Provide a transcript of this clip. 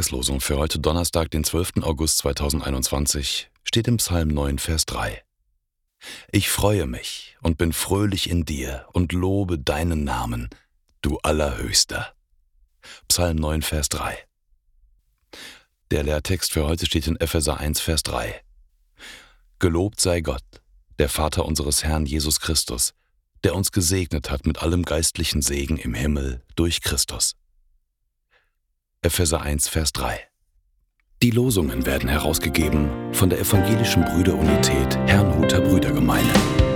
Tageslosung für heute Donnerstag, den 12. August 2021, steht im Psalm 9, Vers 3. Ich freue mich und bin fröhlich in dir und lobe deinen Namen, du Allerhöchster. Psalm 9, Vers 3. Der Lehrtext für heute steht in Epheser 1, Vers 3. Gelobt sei Gott, der Vater unseres Herrn Jesus Christus, der uns gesegnet hat mit allem geistlichen Segen im Himmel durch Christus. Epheser 1, Vers 3. Die Losungen werden herausgegeben von der Evangelischen Brüderunität Herrnhuter Brüdergemeine.